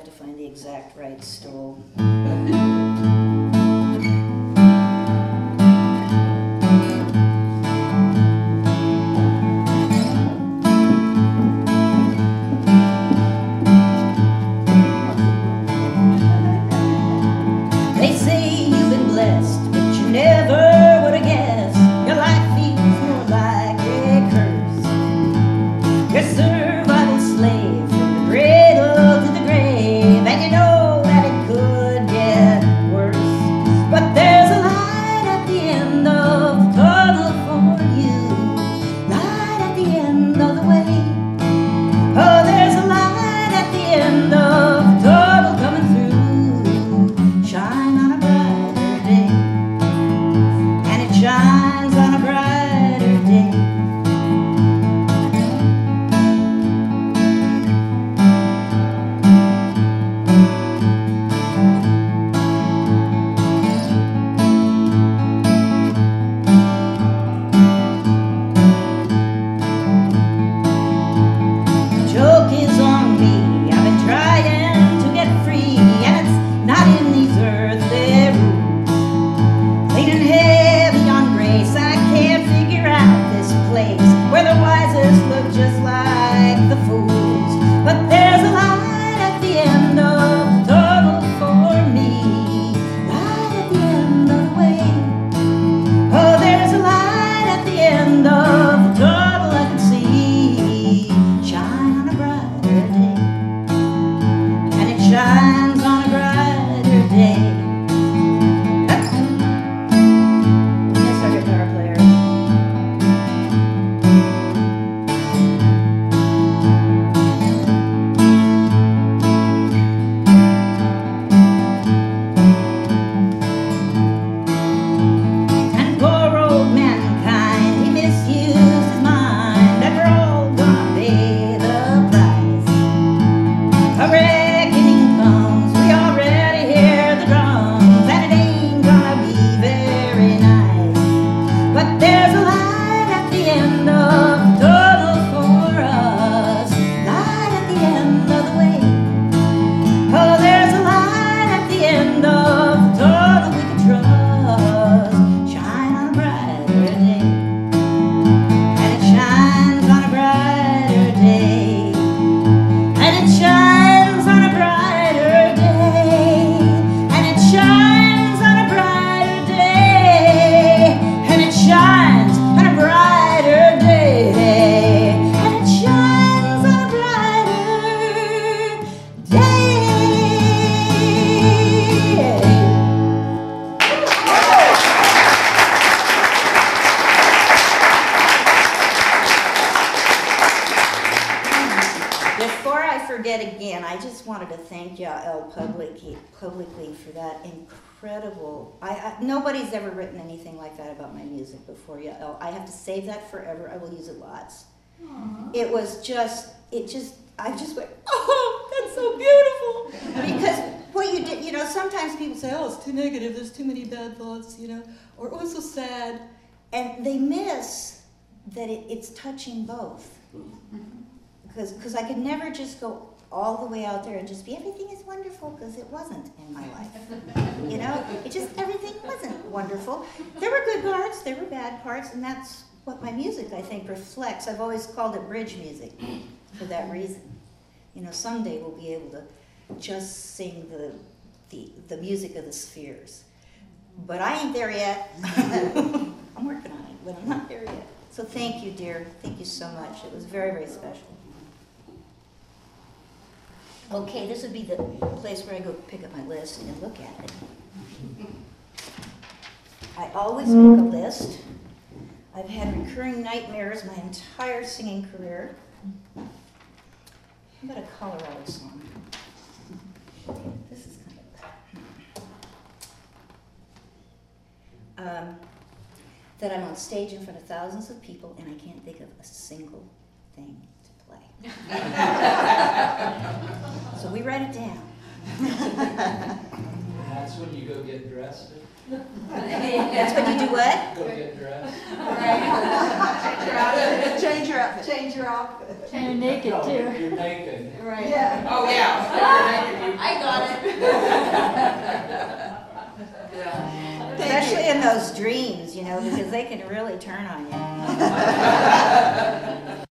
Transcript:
have to find the exact right stool. They say you've been blessed, but you never would have guessed your life feels more like a curse. You're a survival slave from the cradle to the grave, and you know that it could get worse. But there's a light at the end of the tunnel for you, light at the end of the way. Oh, there's a light at the end of the tunnel coming through. Shine on a brighter day, and it shines on a brighter day. The joke is on me. I've been trying to get free, and it's not in these earthly rooms. Leaning heavy on grace, I can't figure out this place where the wisest look just like the fools. But there's a light at the end of the tunnel for me, light at the end of the way. Oh, there's a light at the end of the tunnel I can see. Shine on a brighter day, and it shines on a brighter day. Yes, our guitar player. And poor old mankind, he misused his mind, and we're all gonna pay the price. A reckoning comes, we already hear the drums, and it ain't gonna be very nice. But there's a light at the end of the tunnel for us, light at the end of the way. Oh, there's a light at the end of the tunnel we can trust. Shine on a brighter day, and it shines on a brighter day, and it shines on a brighter day, and it shines on a brighter day, and it shines on a brighter day, and it shines on a brighter day. Before I forget again, I just wanted to thank Yael publicly for that incredible. Nobody's ever written anything like that about my music before, Yael. I have to save that forever. I will use it lots. It was just, I just went, oh, that's so beautiful. Because what you did, sometimes people say, oh, it's too negative, there's too many bad thoughts, or oh, it's so sad. And they miss that it's touching both. Because I could never just go all the way out there and just be, everything is wonderful, because it wasn't in my life. Everything wasn't wonderful. There were good parts, there were bad parts, and that's what my music, I think, reflects. I've always called it bridge music for that reason. Someday we'll be able to just sing the music of the spheres. But I ain't there yet. I'm working on it, but I'm not there yet. So thank you, dear. Thank you so much. It was very, very special. Okay, this would be the place where I go pick up my list and look at it. I always make a list. I've had recurring nightmares my entire singing career. How about a Colorado song? This is kind of... that I'm on stage in front of thousands of people and I can't think of a single thing to play. So we write it down. That's when you go get dressed. That's when you do what? Go get dressed. Change your outfit. And you're naked No, too. you're naked. Right. Yeah. Oh, yeah. I got it. Yeah. Especially in those dreams, you know, because they can really turn on you.